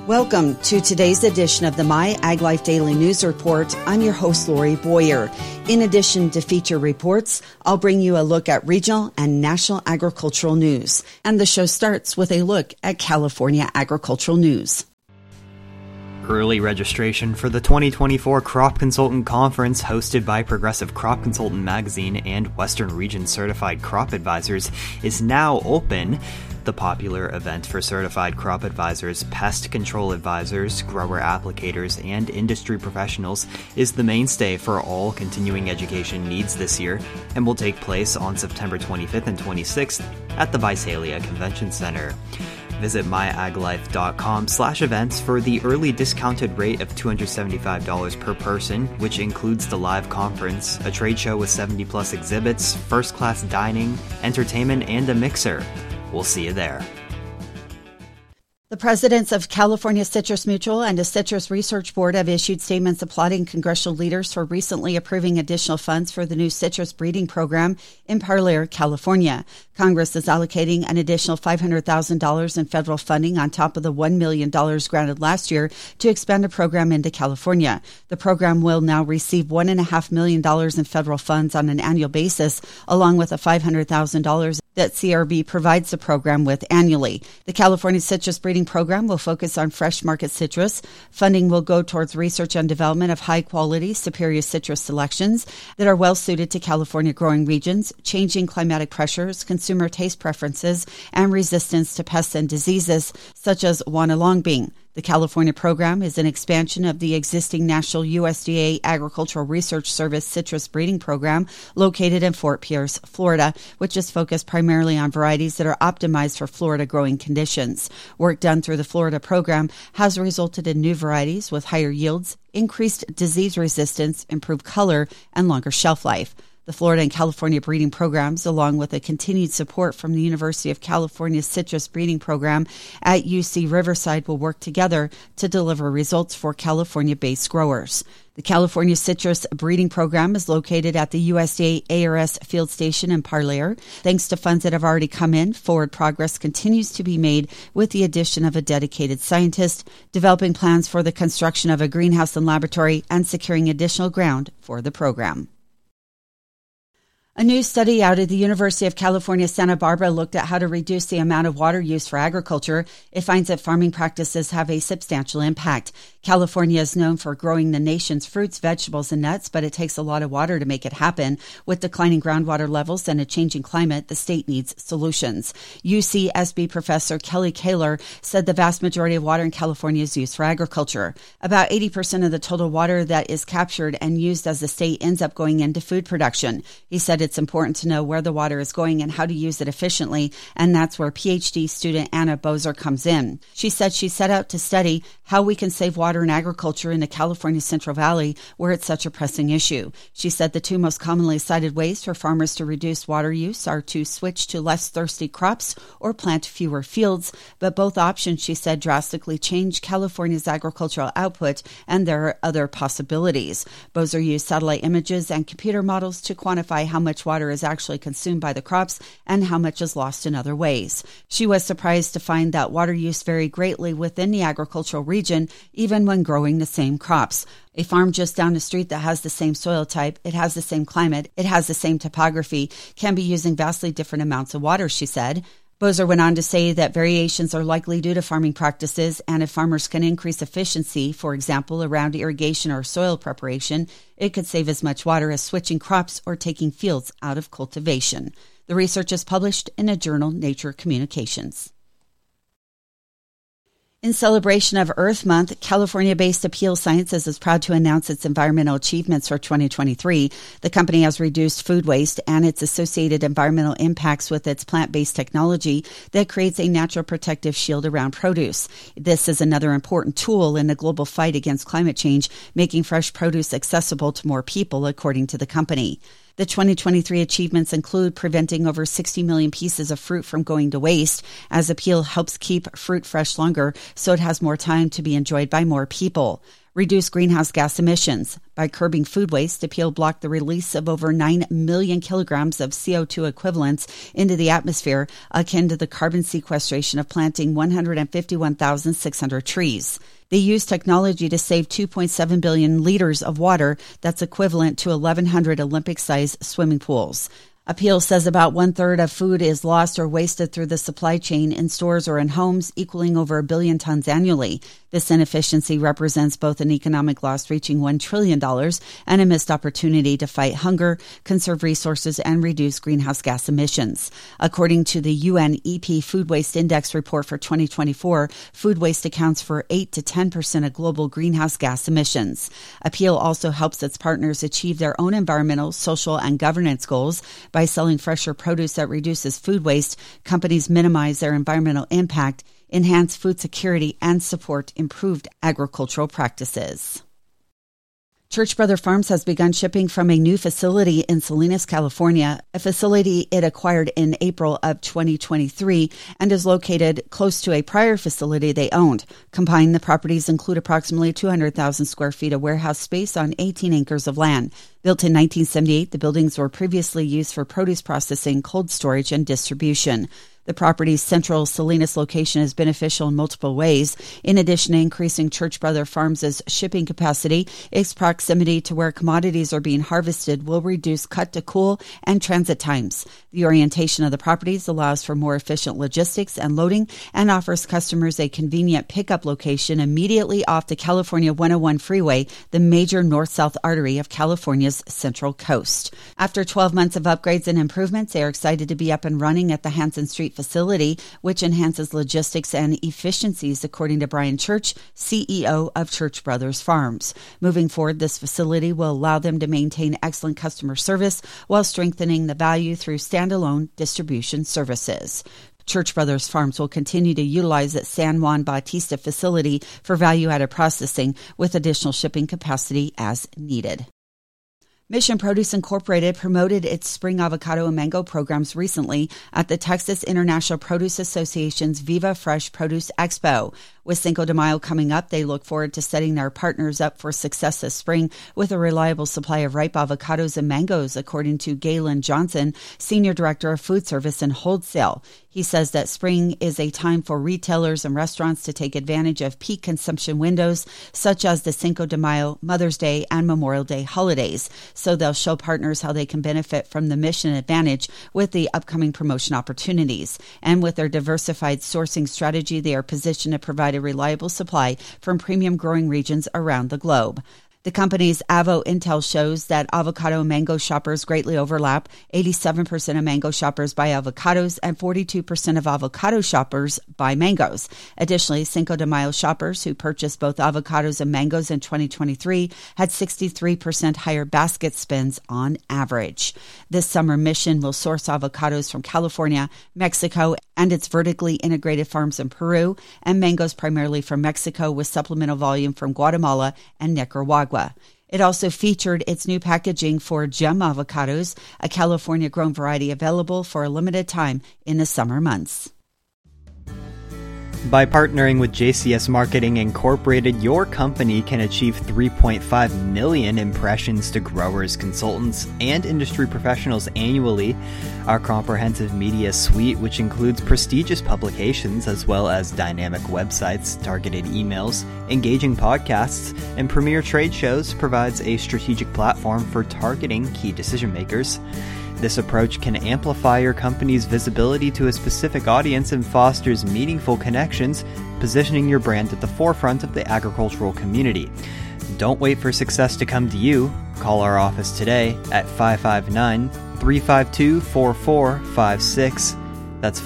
Welcome to today's edition of the My Ag Life Daily News Report. I'm your host, Lori Boyer. In addition to feature reports, I'll bring you a look at regional and national agricultural news. And the show starts with a look at California agricultural news. Early registration for the 2024 Crop Consultant Conference, hosted by Progressive Crop Consultant Magazine and Western Region Certified Crop Advisors, is now open. The popular event for certified crop advisors, pest control advisors, grower applicators, and industry professionals is the mainstay for all continuing education needs this year and will take place on September 25th and 26th at the Visalia Convention Center. Visit myaglife.com/events for the early discounted rate of $275 per person, which includes the live conference, a trade show with 70-plus exhibits, first-class dining, entertainment, and a mixer. We'll see you there. The presidents of California Citrus Mutual and the Citrus Research Board have issued statements applauding congressional leaders for recently approving additional funds for the new citrus breeding program in Parlier, California. Congress is allocating an additional $500,000 in federal funding on top of the $1 million granted last year to expand the program into California. The program will now receive $1.5 million in federal funds on an annual basis, along with the $500,000 that CRB provides the program with annually. The California Citrus Breeding Program will focus on fresh market citrus. Funding will go towards research and development of high-quality, superior citrus selections that are well-suited to California growing regions, changing climatic pressures, consumer taste preferences, and resistance to pests and diseases such as Wana longbean. The California program is an expansion of the existing National USDA Agricultural Research Service citrus breeding program located in Fort Pierce, Florida, which is focused primarily on varieties that are optimized for Florida growing conditions. Work done through the Florida program has resulted in new varieties with higher yields, increased disease resistance, improved color, and longer shelf life. The Florida and California breeding programs, along with a continued support from the University of California Citrus Breeding Program at UC Riverside, will work together to deliver results for California-based growers. The California Citrus Breeding Program is located at the USDA ARS field station in Parlier. Thanks to funds that have already come in, forward progress continues to be made with the addition of a dedicated scientist, developing plans for the construction of a greenhouse and laboratory, and securing additional ground for the program. A new study out of the University of California, Santa Barbara looked at how to reduce the amount of water used for agriculture. It finds that farming practices have a substantial impact. California is known for growing the nation's fruits, vegetables, and nuts, but it takes a lot of water to make it happen. With declining groundwater levels and a changing climate, the state needs solutions. UCSB professor Kelly Kaler said the vast majority of water in California is used for agriculture. About 80% of the total water that is captured and used as the state ends up going into food production. He said it's important to know where the water is going and how to use it efficiently, and that's where PhD student Anna Bozer comes in. She said she set out to study how we can save water in agriculture in the California Central Valley, where it's such a pressing issue. She said the two most commonly cited ways for farmers to reduce water use are to switch to less thirsty crops or plant fewer fields, but both options, she said, drastically change California's agricultural output, and there are other possibilities. Bozer used satellite images and computer models to quantify how much water is actually consumed by the crops and how much is lost in other ways. She was surprised to find that water use varied greatly within the agricultural region, even when growing the same crops. A farm just down the street that has the same soil type, it has the same climate, it has the same topography, can be using vastly different amounts of water, she said. Bozer went on to say that variations are likely due to farming practices, and if farmers can increase efficiency, for example, around irrigation or soil preparation, it could save as much water as switching crops or taking fields out of cultivation. The research is published in a journal, Nature Communications. In celebration of Earth Month, California-based Appeal Sciences is proud to announce its environmental achievements for 2023. The company has reduced food waste and its associated environmental impacts with its plant-based technology that creates a natural protective shield around produce. This is another important tool in the global fight against climate change, making fresh produce accessible to more people, according to the company. The 2023 achievements include preventing over 60 million pieces of fruit from going to waste, as Appeal helps keep fruit fresh longer so it has more time to be enjoyed by more people. Reduce greenhouse gas emissions. By curbing food waste, Appeal blocked the release of over 9 million kilograms of CO2 equivalents into the atmosphere, akin to the carbon sequestration of planting 151,600 trees. They use technology to save 2.7 billion liters of water. That's equivalent to 1,100 Olympic-sized swimming pools. Appeal says about one-third of food is lost or wasted through the supply chain in stores or in homes, equaling over 1 billion tons annually. This inefficiency represents both an economic loss reaching $1 trillion and a missed opportunity to fight hunger, conserve resources, and reduce greenhouse gas emissions. According to the UNEP Food Waste Index report for 2024, food waste accounts for 8 to 10% of global greenhouse gas emissions. Appeal also helps its partners achieve their own environmental, social, and governance goals. By selling fresher produce that reduces food waste, companies minimize their environmental impact, enhance food security, and support improved agricultural practices. Church Brother Farms has begun shipping from a new facility in Salinas, California, a facility it acquired in April of 2023 and is located close to a prior facility they owned. Combined, the properties include approximately 200,000 square feet of warehouse space on 18 acres of land. Built in 1978, the buildings were previously used for produce processing, cold storage, and distribution. The property's central Salinas location is beneficial in multiple ways. In addition to increasing Church Brother Farms' shipping capacity, its proximity to where commodities are being harvested will reduce cut-to-cool and transit times. The orientation of the properties allows for more efficient logistics and loading and offers customers a convenient pickup location immediately off the California 101 freeway, the major north-south artery of California's Central Coast. After 12 months of upgrades and improvements, they are excited to be up and running at the Hanson Street facility, which enhances logistics and efficiencies, according to Brian Church, CEO of Church Brothers Farms. Moving forward, this facility will allow them to maintain excellent customer service while strengthening the value through standalone distribution services. Church Brothers Farms will continue to utilize its San Juan Bautista facility for value-added processing with additional shipping capacity as needed. Mission Produce Incorporated promoted its spring avocado and mango programs recently at the Texas International Produce Association's Viva Fresh Produce Expo. With Cinco de Mayo coming up, they look forward to setting their partners up for success this spring with a reliable supply of ripe avocados and mangoes, according to Galen Johnson, Senior Director of Food Service and Wholesale. He says that spring is a time for retailers and restaurants to take advantage of peak consumption windows, such as the Cinco de Mayo, Mother's Day, and Memorial Day holidays. So they'll show partners how they can benefit from the Mission advantage with the upcoming promotion opportunities. And with their diversified sourcing strategy, they are positioned to provide a reliable supply from premium growing regions around the globe. The company's Avo Intel shows that avocado and mango shoppers greatly overlap. 87% of mango shoppers buy avocados and 42% of avocado shoppers buy mangoes. Additionally, Cinco de Mayo shoppers who purchased both avocados and mangoes in 2023 had 63% higher basket spends on average. This summer, Mission will source avocados from California, Mexico, and its vertically integrated farms in Peru, and mangoes primarily from Mexico with supplemental volume from Guatemala and Nicaragua. It also featured its new packaging for Gem Avocados, a California-grown variety available for a limited time in the summer months. By partnering with JCS Marketing Incorporated, your company can achieve 3.5 million impressions to growers, consultants, and industry professionals annually. Our comprehensive media suite, which includes prestigious publications as well as dynamic websites, targeted emails, engaging podcasts, and premier trade shows, provides a strategic platform for targeting key decision makers. This approach can amplify your company's visibility to a specific audience and fosters meaningful connections, positioning your brand at the forefront of the agricultural community. Don't wait for success to come to you. Call our office today at 559-352-4456. That's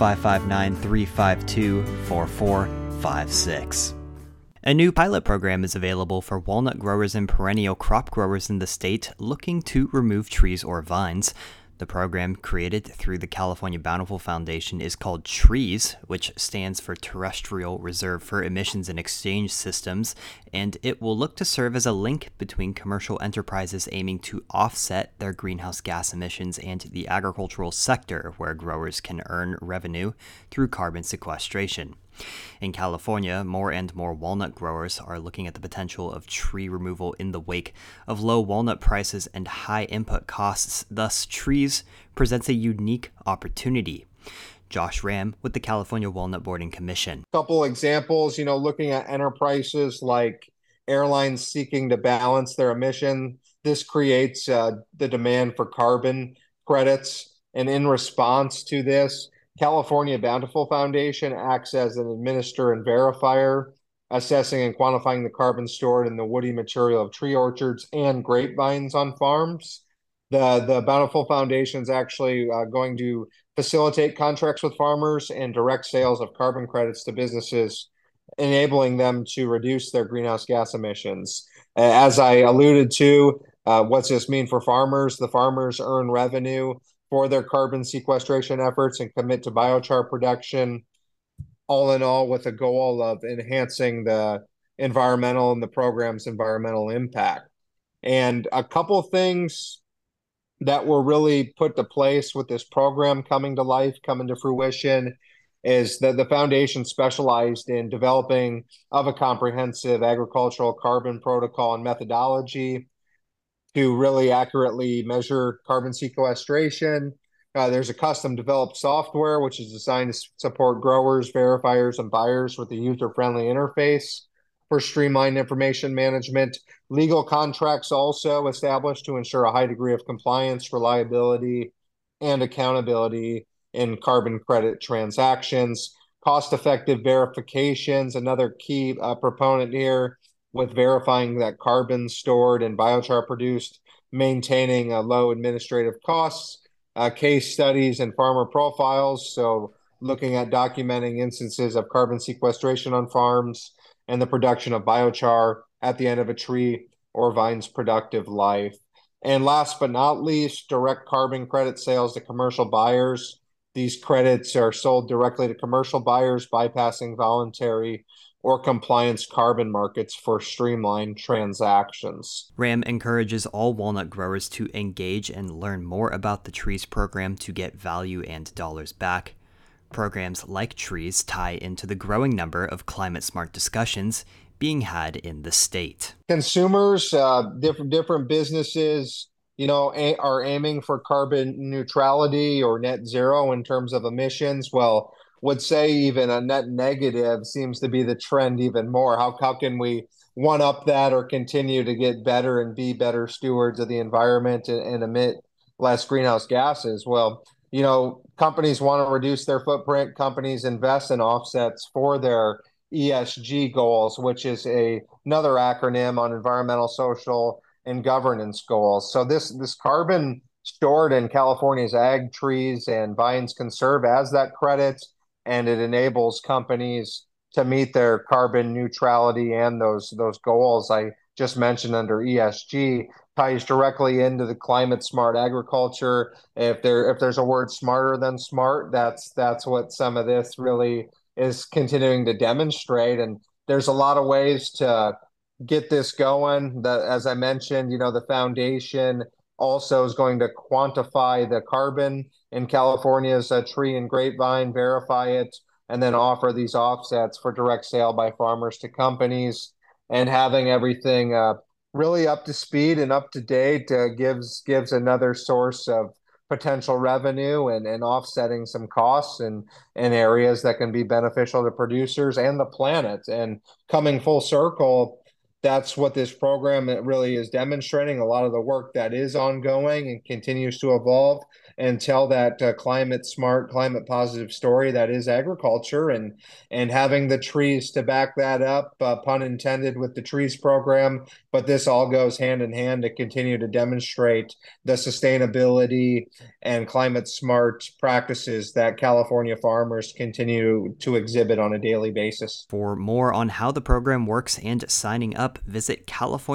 559-352-4456. A new pilot program is available for walnut growers and perennial crop growers in the state looking to remove trees or vines. The program, created through the California Bountiful Foundation, is called TREES, which stands for Terrestrial Reserve for Emissions and Exchange Systems, and it will look to serve as a link between commercial enterprises aiming to offset their greenhouse gas emissions and the agricultural sector, where growers can earn revenue through carbon sequestration. In California, more and more walnut growers are looking at the potential of tree removal in the wake of low walnut prices and high input costs. Thus, trees presents a unique opportunity. Josh Ram with the California Walnut Board and Commission. A couple examples, looking at enterprises like airlines seeking to balance their emission. This creates the demand for carbon credits. And in response to this, California Bountiful Foundation acts as an administrator and verifier, assessing and quantifying the carbon stored in the woody material of tree orchards and grapevines on farms. The Bountiful Foundation is actually going to facilitate contracts with farmers and direct sales of carbon credits to businesses, enabling them to reduce their greenhouse gas emissions. As I alluded to, what's this mean for farmers? The farmers earn revenue for their carbon sequestration efforts and commit to biochar production, all in all with a goal of enhancing the environmental and the program's environmental impact. And a couple things that were really put to place with this program coming to life, coming to fruition, is that the foundation specialized in developing of a comprehensive agricultural carbon protocol and methodology to really accurately measure carbon sequestration. There's a custom developed software which is designed to support growers, verifiers, and buyers with a user-friendly interface for streamlined information management. Legal contracts also established to ensure a high degree of compliance, reliability, and accountability in carbon credit transactions. Cost-effective verifications, another key proponent here with verifying that carbon stored and biochar produced, maintaining low administrative costs. Case studies and farmer profiles, so looking at documenting instances of carbon sequestration on farms and the production of biochar at the end of a tree or vine's productive life. And last but not least, direct carbon credit sales to commercial buyers. These credits are sold directly to commercial buyers, bypassing voluntary or compliance carbon markets for streamlined transactions. Ram encourages all walnut growers to engage and learn more about the TREES program to get value and dollars back. Programs like TREES tie into the growing number of climate-smart discussions being had in the state. Consumers, different businesses, are aiming for carbon neutrality or net zero in terms of emissions. Well, would say even a net negative seems to be the trend even more. How can we one up that or continue to get better and be better stewards of the environment and emit less greenhouse gases? Well, companies want to reduce their footprint. Companies invest in offsets for their ESG goals, which is another acronym on environmental, social, and governance goals. So this carbon stored in California's ag trees and vines can serve as that credit, and it enables companies to meet their carbon neutrality and those goals I just mentioned under ESG. Ties directly into the climate smart agriculture. If there's a word smarter than smart, that's what some of this really is continuing to demonstrate. And there's a lot of ways to get this going. That, as I mentioned, the foundation also is going to quantify the carbon in California's tree and grapevine, verify it, and then offer these offsets for direct sale by farmers to companies. And having everything really up to speed and up to date gives another source of potential revenue and offsetting some costs in areas that can be beneficial to producers and the planet. And coming full circle, that's what this program really is demonstrating. A lot of the work that is ongoing and continues to evolve and tell that climate smart, climate positive story that is agriculture, and having the trees to back that up, pun intended with the TREES program. But this all goes hand in hand to continue to demonstrate the sustainability and climate smart practices that California farmers continue to exhibit on a daily basis. For more on how the program works and signing up, visit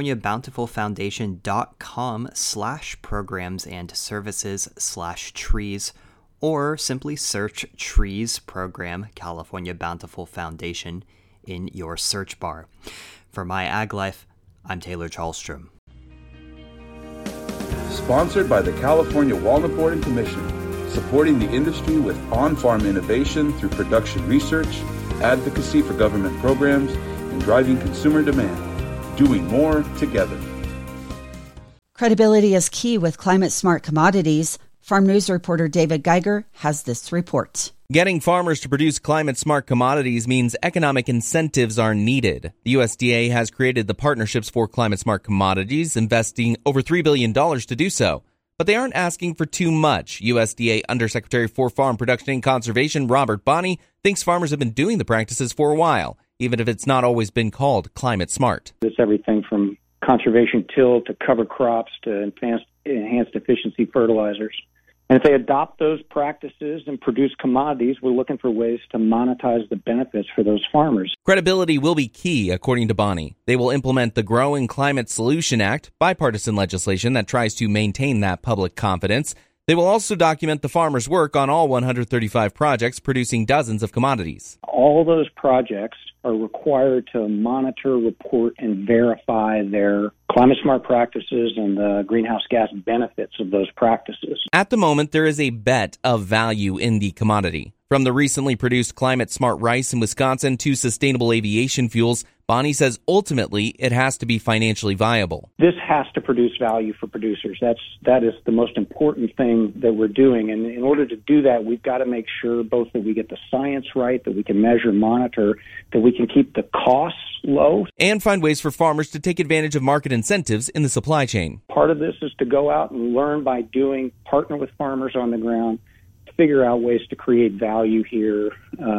CaliforniaBountifulFoundation.com/programs and services/trees, or simply search TREES Program California Bountiful Foundation in your search bar. For My Ag Life, I'm Taylor Charlstrom. Sponsored by the California Walnut Board and Commission, supporting the industry with on-farm innovation through production research, advocacy for government programs, and driving consumer demand. Doing more together. Credibility is key with climate-smart commodities. Farm News reporter David Geiger has this report. Getting farmers to produce climate-smart commodities means economic incentives are needed. The USDA has created the Partnerships for Climate-Smart Commodities, investing over $3 billion to do so. But they aren't asking for too much. USDA Undersecretary for Farm Production and Conservation Robert Bonney thinks farmers have been doing the practices for a while, even if it's not always been called climate-smart. It's everything from conservation till to cover crops to enhanced efficiency fertilizers. And if they adopt those practices and produce commodities, we're looking for ways to monetize the benefits for those farmers. Credibility will be key, according to Bonney. They will implement the Growing Climate Solution Act, bipartisan legislation that tries to maintain that public confidence. They will also document the farmers' work on all 135 projects producing dozens of commodities. All those projects are required to monitor, report, and verify their climate-smart practices and the greenhouse gas benefits of those practices. At the moment, there is a bet of value in the commodity. From the recently produced climate-smart rice in Wisconsin to sustainable aviation fuels, Bonney says ultimately it has to be financially viable. This has to produce value for producers. That is the most important thing that we're doing. And in order to do that, we've got to make sure both that we get the science right, that we can measure, monitor, that we can keep the costs low. And find ways for farmers to take advantage of market incentives in the supply chain. Part of this is to go out and learn by doing, partner with farmers on the ground, figure out ways to create value here.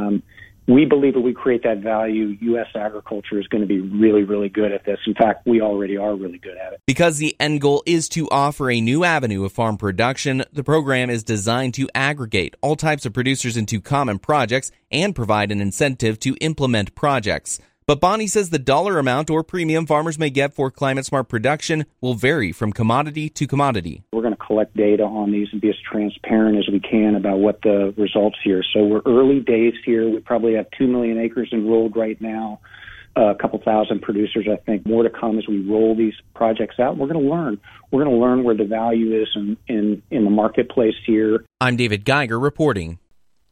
We believe that we create that value, U.S. agriculture is going to be really, really good at this. In fact, we already are really good at it. Because the end goal is to offer a new avenue of farm production, the program is designed to aggregate all types of producers into common projects and provide an incentive to implement projects. But Bonney says the dollar amount or premium farmers may get for climate-smart production will vary from commodity to commodity. We're going to collect data on these and be as transparent as we can about what the results here. So we're early days here. We probably have 2 million acres enrolled right now, a couple thousand producers, I think. More to come as we roll these projects out. We're going to learn. We're going to learn where the value is in the marketplace here. I'm David Geiger reporting.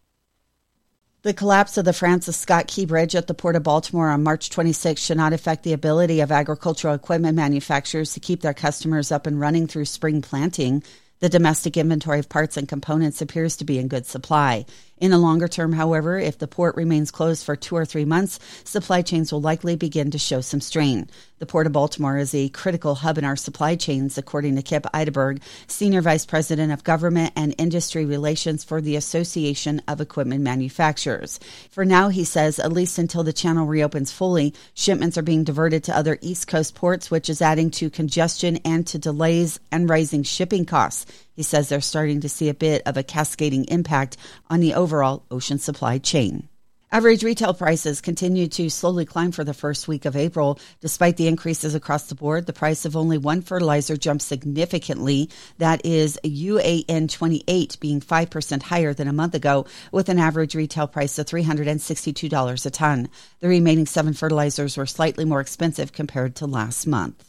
The collapse of the Francis Scott Key Bridge at the Port of Baltimore on March 26 should not affect the ability of agricultural equipment manufacturers to keep their customers up and running through spring planting. The domestic inventory of parts and components appears to be in good supply. In the longer term, however, if the port remains closed for 2 or 3 months, supply chains will likely begin to show some strain. The Port of Baltimore is a critical hub in our supply chains, according to Kip Eideberg, Senior Vice President of Government and Industry Relations for the Association of Equipment Manufacturers. For now, he says, at least until the channel reopens fully, shipments are being diverted to other East Coast ports, which is adding to congestion and to delays and rising shipping costs. He says they're starting to see a bit of a cascading impact on the overall ocean supply chain. Average retail prices continue to slowly climb for the first week of April. Despite the increases across the board, the price of only one fertilizer jumped significantly. That is UAN 28 being 5% higher than a month ago, with an average retail price of $362 a ton. The remaining 7 fertilizers were slightly more expensive compared to last month.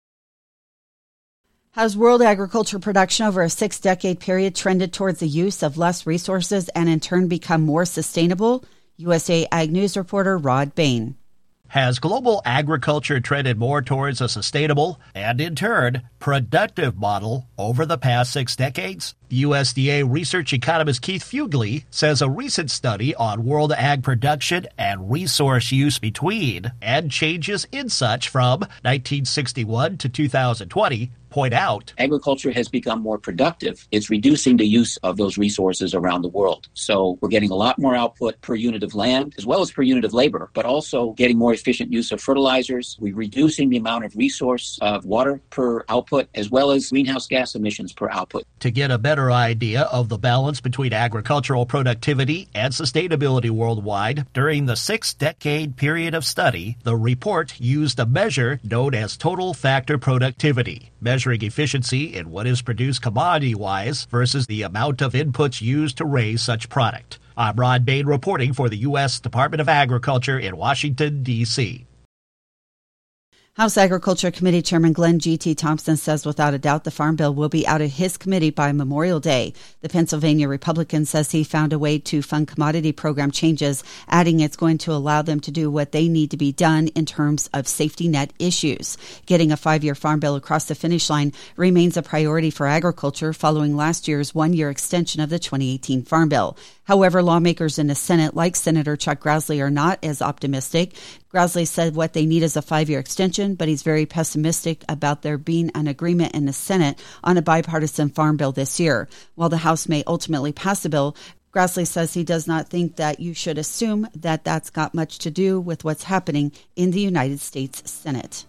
Has world agriculture production over a 6-decade period trended towards the use of less resources and in turn become more sustainable? USA Ag News reporter Rod Bain. Has global agriculture trended more towards a sustainable and, in turn, productive model over the past 6 decades? USDA research economist Keith Fugly says a recent study on world ag production and resource use between and changes in such from 1961 to 2020 point out agriculture has become more productive. It's reducing the use of those resources around the world. So we're getting a lot more output per unit of land as well as per unit of labor, but also getting more efficient use of fertilizers. We're reducing the amount of resource of water per output as well as greenhouse gas emissions per output. To get a better idea of the balance between agricultural productivity and sustainability worldwide during the 6-decade period of study, the report used a measure known as total factor productivity, measuring efficiency in what is produced commodity-wise versus the amount of inputs used to raise such product. I'm Rod Bain reporting for the U.S. Department of Agriculture in Washington, D.C. House Agriculture Committee Chairman Glenn G.T. Thompson says without a doubt the Farm Bill will be out of his committee by Memorial Day. The Pennsylvania Republican says he found a way to fund commodity program changes, adding it's going to allow them to do what they need to be done in terms of safety net issues. Getting a 5-year Farm Bill across the finish line remains a priority for agriculture following last year's 1-year extension of the 2018 Farm Bill. However, lawmakers in the Senate, like Senator Chuck Grassley, are not as optimistic. Grassley said what they need is a 5-year extension, but he's very pessimistic about there being an agreement in the Senate on a bipartisan farm bill this year. While the House may ultimately pass the bill, Grassley says he does not think that you should assume that that's got much to do with what's happening in the United States Senate.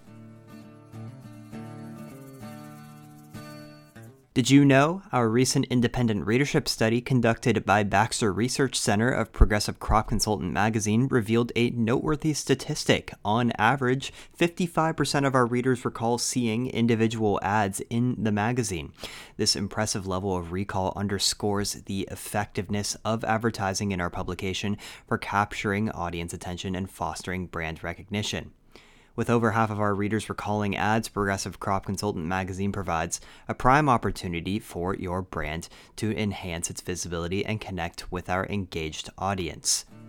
Did you know our recent independent readership study conducted by Baxter Research Center of Progressive Crop Consultant magazine revealed a noteworthy statistic? On average, 55% of our readers recall seeing individual ads in the magazine. This impressive level of recall underscores the effectiveness of advertising in our publication for capturing audience attention and fostering brand recognition. With over half of our readers recalling ads, Progressive Crop Consultant magazine provides a prime opportunity for your brand to enhance its visibility and connect with our engaged audience.